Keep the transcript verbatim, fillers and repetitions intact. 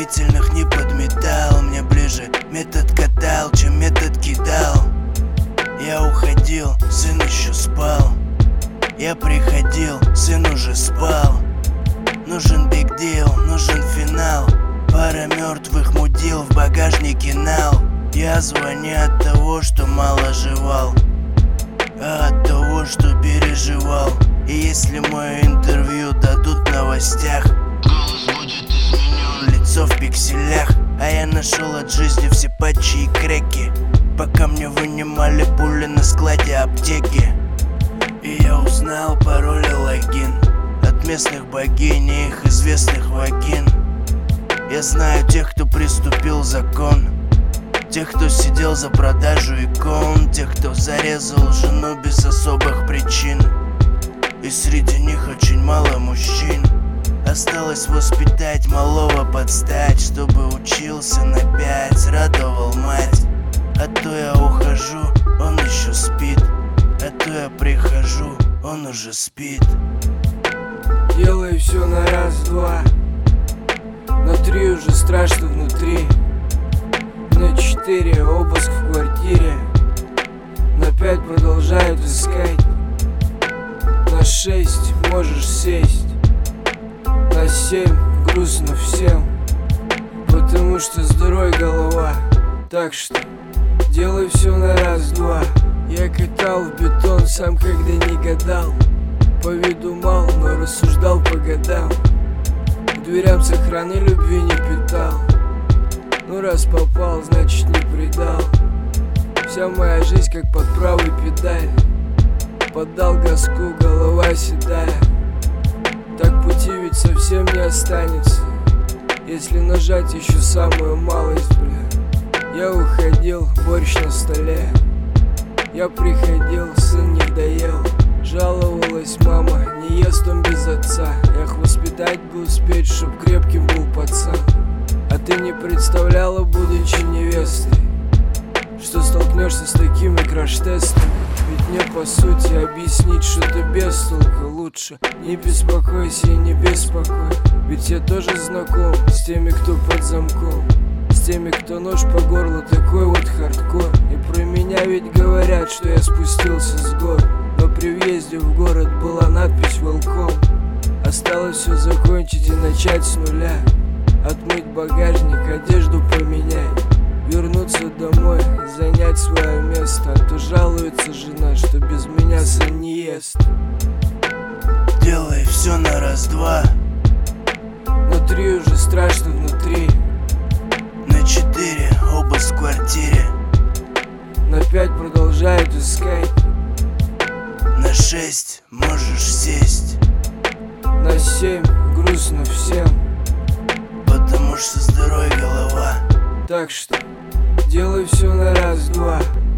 Сомнительных не подметал, мне ближе метод катал, чем метод кидал. Я уходил, сын еще спал. Я приходил, сын уже спал. Нужен биг дил, нужен финал. Пара мертвых мудил в багажнике нал. Я звоню от того, что мало жевал, а от того, что переживал. И если мое интервью дадут в новостях, голос будет изменен, лицо в пикселях. А я нашел от жизни все патчи и креки, пока мне вынимали пули на складе аптеки. И я узнал пароль и логин от местных богинь и их известных вагин. Я знаю тех, кто приступил закон, тех, кто сидел за продажу икон, тех, кто зарезал жену без особых причин. И среди них очень мало мужчин. Осталось воспитать малого под стать, чтобы учился на пять, радовал мать. А то я ухожу, он еще спит, а то я прихожу, он уже спит. Делаю все на раз-два, на три уже страшно внутри. На четыре обыск в квартире, на пять продолжают искать. На шесть можешь сесть, на семь грустно всем, потому что здоровая голова. Так что делай все на раз-два. Я катал в бетон, сам когда не гадал. По виду мал, но рассуждал по годам. К дверям сохраны любви не питал. Ну раз попал, значит не предал. Вся моя жизнь как под правой педаль. Поддал газку, голова седая. Так пути ведь совсем не останется, если нажать еще самую малость, бля. Я уходил, борщ на столе. Я приходил, сын не доел. Жаловалась мама, не ест он без отца. Эх, воспитать бы успеть, чтоб крепким был пацан. А ты не представляла, будучи невестой, что столкнешься с такими краш-тестами. Ведь мне по сути объяснить что-то без толка лучше. Не беспокойся и не беспокой, ведь я тоже знаком с теми, кто под замком, с теми, кто нож по горлу, такой вот хардкор. И про меня ведь говорят, что я спустился с гор, но при въезде в город была надпись «Welcome». Осталось все закончить и начать с нуля. Отмыть багажник, одежду поменять, вернуться домой, занять свое место. А то жалуется жена, что без меня сын не ест. Делай все на раз-два, на три уже страшно внутри. на четыре обыск в квартире, на пять продолжают искать. на шесть можешь сесть, на семь грустно всем, потому что здоровая голова. Так что делай все на раз-два.